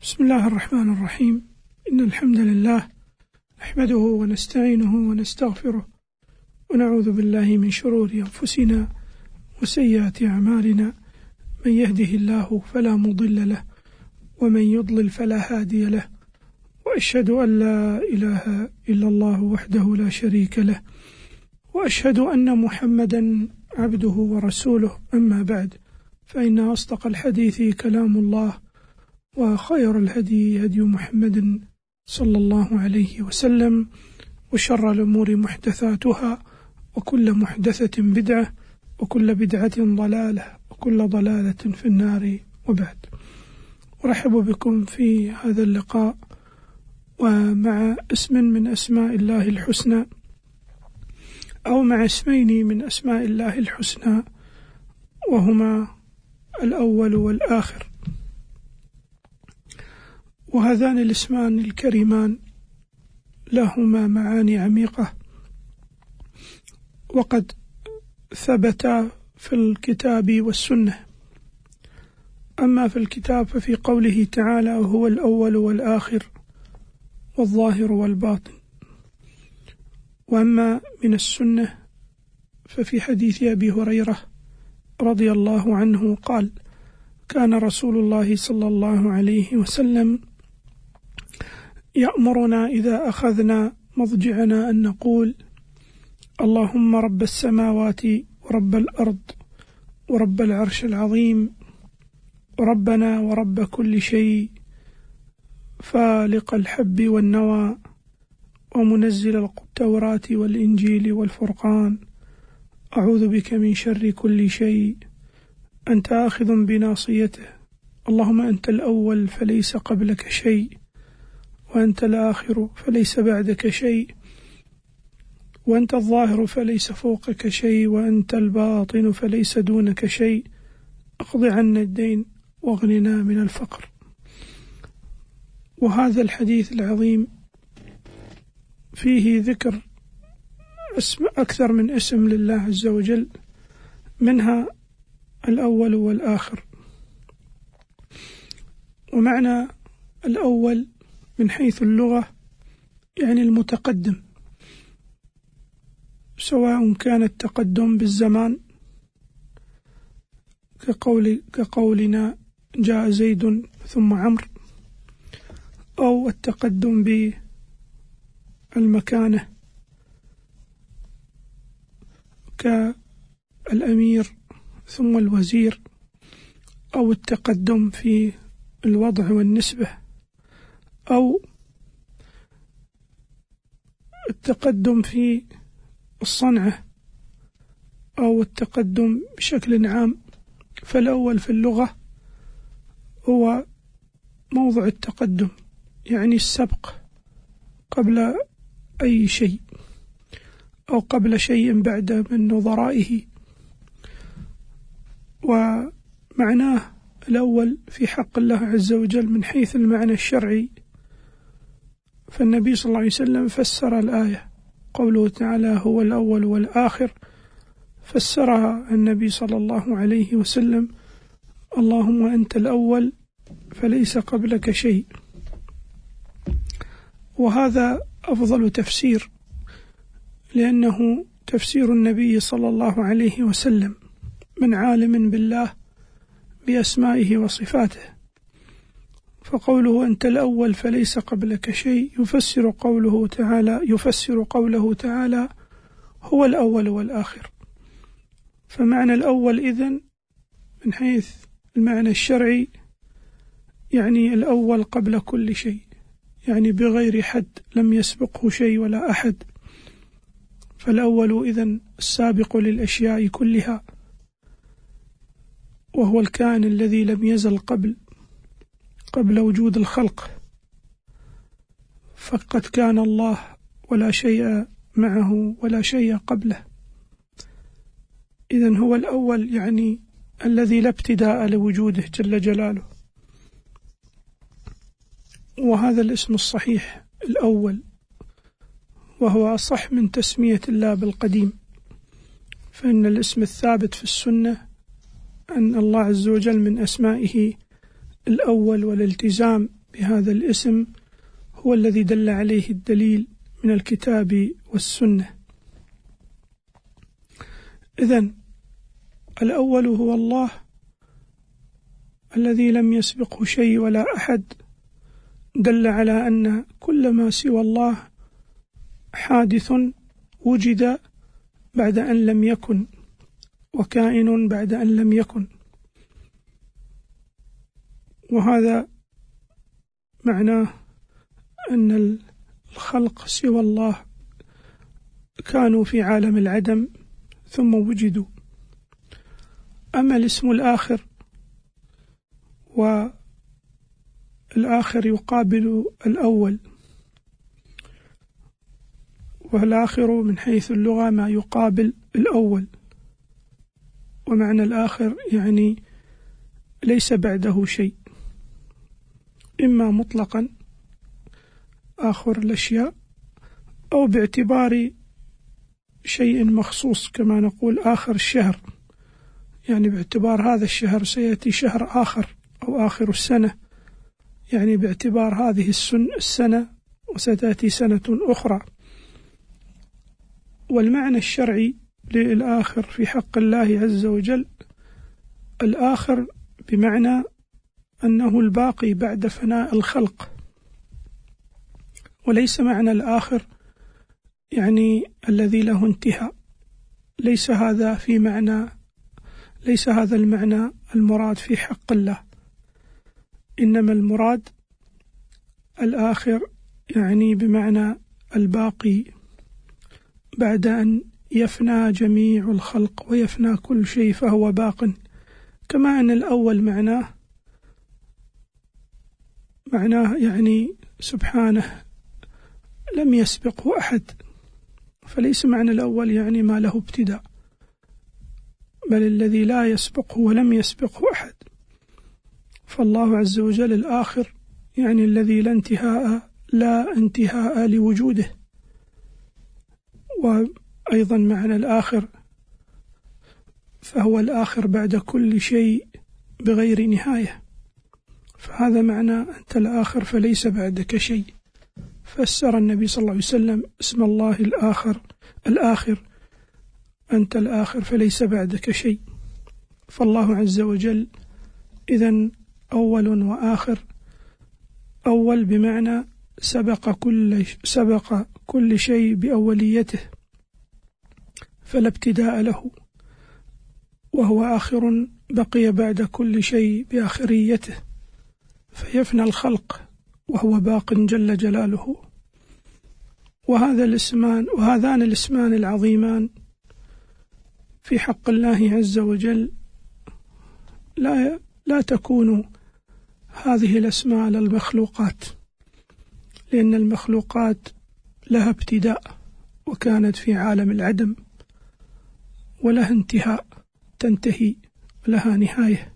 بسم الله الرحمن الرحيم. إن الحمد لله نحمده ونستعينه ونستغفره ونعوذ بالله من شرور أنفسنا وسيئات أعمالنا، من يهده الله فلا مضل له ومن يضلل فلا هادي له، وأشهد أن لا إله إلا الله وحده لا شريك له، وأشهد أن محمدا عبده ورسوله. أما بعد، فإن أصدق الحديث كلام الله، وخير الهدي هدي محمد صلى الله عليه وسلم، وشر الأمور محدثاتها، وكل محدثة بدعة، وكل بدعة ضلالة، وكل ضلالة في النار. وبعد، أرحب بكم في هذا اللقاء ومع اسم من أسماء الله الحسنى، أو مع اسمين من أسماء الله الحسنى، وهما الأول والآخر. وهذان الاسمان الكريمان لهما معاني عميقة، وقد ثبتا في الكتاب والسنة. أما في الكتاب ففي قوله تعالى: هو الأول والآخر والظاهر والباطن. وأما من السنة ففي حديث أبي هريرة رضي الله عنه قال: كان رسول الله صلى الله عليه وسلم يأمرنا إذا أخذنا مضجعنا أن نقول: اللهم رب السماوات ورب الأرض ورب العرش العظيم، ربنا ورب كل شيء، فالق الحب والنوى، ومنزل التوراة والإنجيل والفرقان، أعوذ بك من شر كل شيء، أنت آخذ بناصيته، اللهم أنت الأول فليس قبلك شيء، وأنت الآخر فليس بعدك شيء، وأنت الظاهر فليس فوقك شيء، وأنت الباطن فليس دونك شيء، اقض عنا الدين واغننا من الفقر. وهذا الحديث العظيم فيه ذكر أكثر من اسم لله عز وجل، منها الأول والآخر. ومعنى الأول من حيث اللغة يعني المتقدم، سواء كان التقدم بالزمان كقولنا جاء زيد ثم عمرو، أو التقدم بالمكانة كالأمير ثم الوزير، أو التقدم في الوضع والنسبة، أو التقدم في الصنعة، أو التقدم بشكل عام. فالأول في اللغة هو موضع التقدم، يعني السبق قبل أي شيء، أو قبل شيء بعد من نظرائه. ومعناه الأول في حق الله عز وجل من حيث المعنى الشرعي، فالنبي صلى الله عليه وسلم فسر الآية قوله تعالى: هو الأول والآخر، فسرها النبي صلى الله عليه وسلم: اللهم أنت الأول فليس قبلك شيء. وهذا أفضل تفسير، لأنه تفسير النبي صلى الله عليه وسلم من عالم بالله بأسمائه وصفاته. فقوله أنت الأول فليس قبلك شيء يفسر قوله تعالى هو الأول والآخر. فمعنى الأول إذن من حيث المعنى الشرعي يعني الأول قبل كل شيء، يعني بغير حد، لم يسبقه شيء ولا أحد. فالأول إذن السابق للأشياء كلها، وهو الكائن الذي لم يزل قبل وجود الخلق، فقد كان الله ولا شيء معه ولا شيء قبله. إذن هو الأول يعني الذي لا ابتداء لوجوده جل جلاله. وهذا الاسم الصحيح الأول، وهو أصح من تسمية الله بالقديم، فإن الاسم الثابت في السنة أن الله عز وجل من أسمائه الأول والالتزام بهذا الاسم هو الذي دل عليه الدليل من الكتاب والسنة. إذن الأول هو الله الذي لم يسبقه شيء ولا أحد، دل على أن كل ما سوى الله حادث وجد بعد أن لم يكن، وكائن بعد أن لم يكن، وهذا معناه أن الخلق سوى الله كانوا في عالم العدم ثم وجدوا. أما الاسم الآخر، والآخر يقابل الأول، والآخر من حيث اللغة ما يقابل الأول، ومعنى الآخر يعني ليس بعده شيء، إما مطلقا آخر الأشياء أو باعتبار شيء مخصوص، كما نقول آخر الشهر، يعني باعتبار هذا الشهر سيأتي شهر آخر، أو آخر السنة يعني باعتبار هذه السنة وستأتي سنة أخرى. والمعنى الشرعي للآخر في حق الله عز وجل، الآخر بمعنى أنه الباقي بعد فناء الخلق، وليس معنى الآخر يعني الذي له انتهاء، ليس هذا المعنى المراد في حق الله، إنما المراد الآخر يعني بمعنى الباقي بعد أن يفنى جميع الخلق ويفنى كل شيء فهو باق، كما أن الأول معناه يعني سبحانه لم يسبقه أحد، فليس معنى الأول يعني ما له ابتداء، بل الذي لا يسبقه ولم يسبقه أحد. فالله عز وجل الآخر يعني الذي لا انتهاء لوجوده. وأيضا معنى الآخر فهو الآخر بعد كل شيء بغير نهاية، فهذا معنى أنت الآخر فليس بعدك شيء. فسر النبي صلى الله عليه وسلم اسم الله الآخر أنت الآخر فليس بعدك شيء. فالله عز وجل إذن أول وآخر، أول بمعنى سبق كل شيء بأوليته فلا ابتداء له، وهو آخر بقي بعد كل شيء بآخريته فيفنى الخلق وهو باق جل جلاله. وهذان الاسمان العظيمان في حق الله عز وجل لا تكون هذه الأسماء للمخلوقات، لأن المخلوقات لها ابتداء وكانت في عالم العدم، ولها انتهاء تنتهي لها نهاية.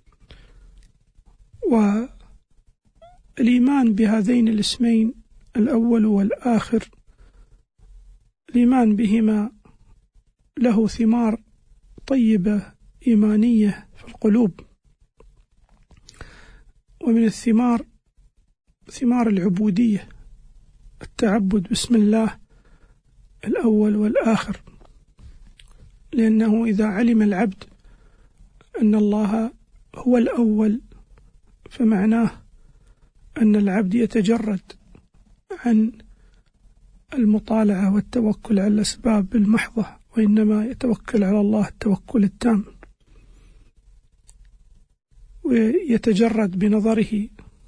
والإيمان بهذين الاسمين الأول والآخر، الإيمان بهما له ثمار طيبة إيمانية في القلوب، ومن الثمار ثمار العبودية، التعبد باسم الله الأول والآخر، لأنه إذا علم العبد أن الله هو الأول فمعناه أن العبد يتجرد عن المطالعة والتوكل على الأسباب المحضة، وإنما يتوكل على الله التوكل التام، ويتجرد بنظره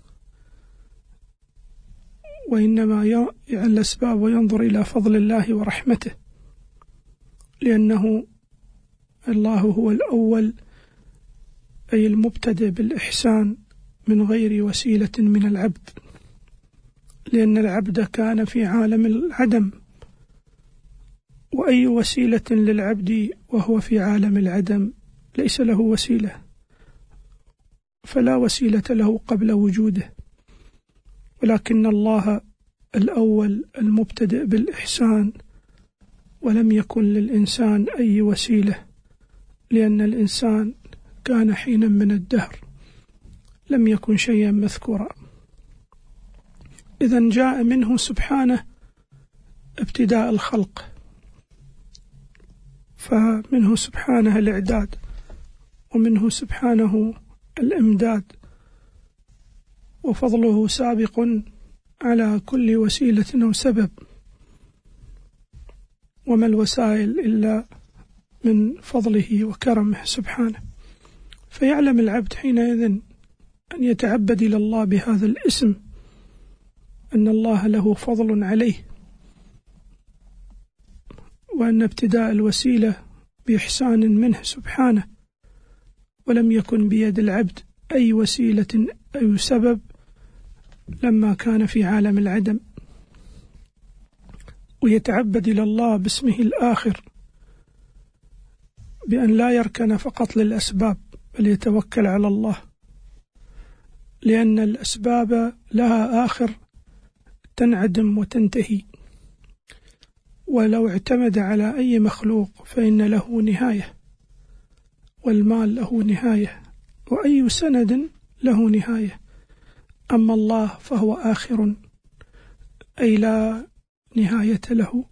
وإنما عن الأسباب وينظر إلى فضل الله ورحمته، لأنه الله هو الأول أي المبتدئ بالإحسان من غير وسيلة من العبد، لأن العبد كان في عالم العدم، وأي وسيلة للعبد وهو في عالم العدم ليس له وسيلة، فلا وسيلة له قبل وجوده. ولكن الله الأول المبتدئ بالإحسان، ولم يكن للإنسان أي وسيلة، لأن الإنسان كان حينا من الدهر لم يكن شيئا مذكورا. إذن جاء منه سبحانه ابتداء الخلق، فمنه سبحانه الإعداد، ومنه سبحانه الإمداد، وفضله سابق على كل وسيلة أو سبب، وما الوسائل إلا من فضله وكرمه سبحانه. فيعلم العبد حينئذ أن يتعبد إلى الله بهذا الاسم، أن الله له فضل عليه، وأن ابتداء الوسيلة بإحسان منه سبحانه، ولم يكن بيد العبد أي وسيلة أي سبب لما كان في عالم العدم. ويتعبد إلى الله باسمه الآخر، بأن لا يركن فقط للأسباب بل يتوكل على الله، لأن الأسباب لها آخر تنعدم وتنتهي، ولو اعتمد على أي مخلوق فإن له نهاية، والمال له نهاية، وأي سند له نهاية. أما الله فهو آخر، أي لا نهاية له،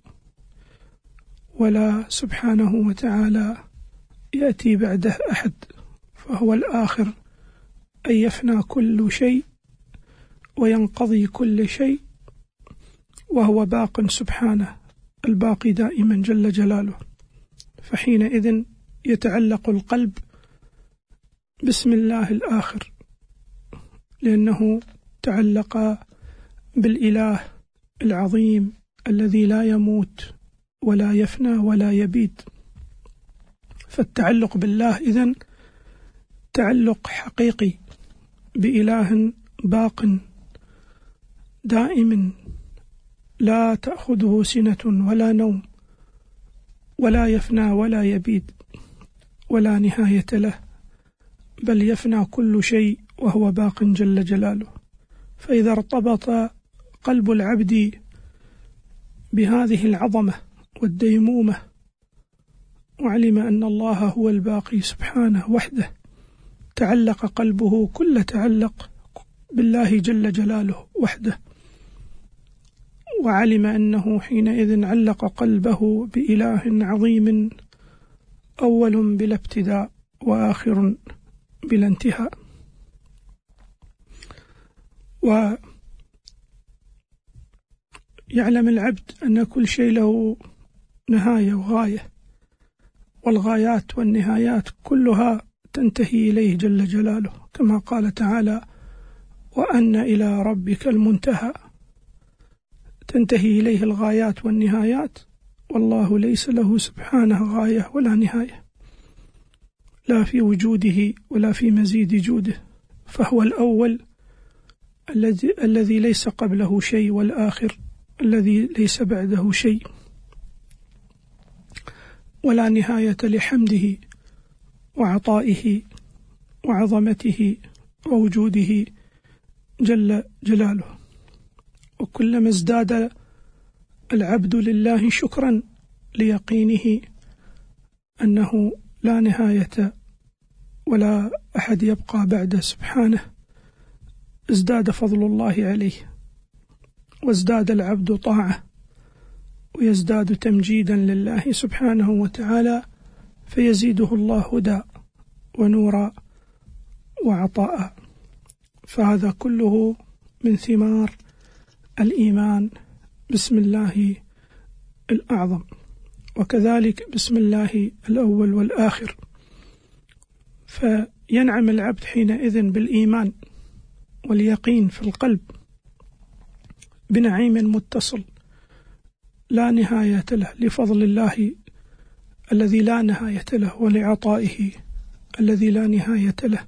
ولا سبحانه وتعالى يأتي بعده أحد، فهو الآخر، أي يفنى كل شيء وينقضي كل شيء، وهو باق سبحانه، الباقي دائما جل جلاله. فحينئذ يتعلق القلب باسم الله الآخر، لأنه تعلق بالإله العظيم الذي لا يموت ولا يفنى ولا يبيد. فالتعلق بالله إذن تعلق حقيقي بإله باق دائم لا تأخذه سنة ولا نوم، ولا يفنى ولا يبيد ولا نهاية له، بل يفنى كل شيء وهو باق جل جلاله. فإذا ارتبط قلب العبد بهذه العظمة والديمومة، وعلم أن الله هو الباقي سبحانه وحده، تعلق قلبه كل تعلق بالله جل جلاله وحده، وعلم أنه حينئذ علق قلبه بإله عظيم أول بلا ابتداء وآخر بلا انتهاء. ويعلم العبد أن كل شيء له نهاية وغاية، والغايات والنهايات كلها تنتهي إليه جل جلاله، كما قال تعالى: وأن إلى ربك المنتهى. تنتهي إليه الغايات والنهايات، والله ليس له سبحانه غاية ولا نهاية، لا في وجوده ولا في مزيد جوده، فهو الأول الذي ليس قبله شيء، والآخر الذي ليس بعده شيء، ولا نهاية لحمده وعطائه وعظمته ووجوده جل جلاله. وكلما ازداد العبد لله شكرا ليقينه أنه لا نهاية ولا أحد يبقى بعده سبحانه، ازداد فضل الله عليه، وازداد العبد طاعة، ويزداد تمجيدا لله سبحانه وتعالى، فيزيده الله هدى ونورا وعطاء. فهذا كله من ثمار الإيمان بسم الله الأعظم، وكذلك بسم الله الأول والآخر. فينعم العبد حينئذ بالإيمان واليقين في القلب بنعيم متصل لا نهاية له، لفضل الله الذي لا نهاية له، ولعطائه الذي لا نهاية له.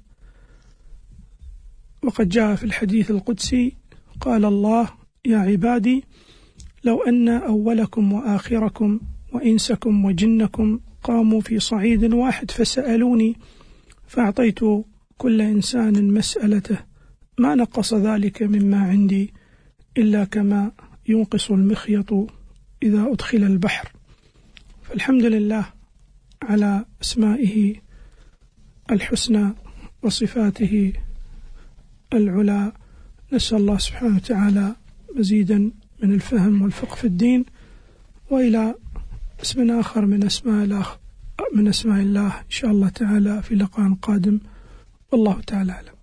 وقد جاء في الحديث القدسي: قال الله: يا عبادي لو أن أولكم وآخركم وإنسكم وجنكم قاموا في صعيد واحد فسألوني فأعطيت كل إنسان مسألته ما نقص ذلك مما عندي إلا كما ينقص المخيط إذا أدخل البحر. فالحمد لله على أسمائه الحسنى وصفاته العلى. نسأل الله سبحانه وتعالى مزيدا من الفهم والفقه في الدين، وإلى اسم آخر من أسماء الله إن شاء الله تعالى في لقاء قادم، والله تعالى أعلم.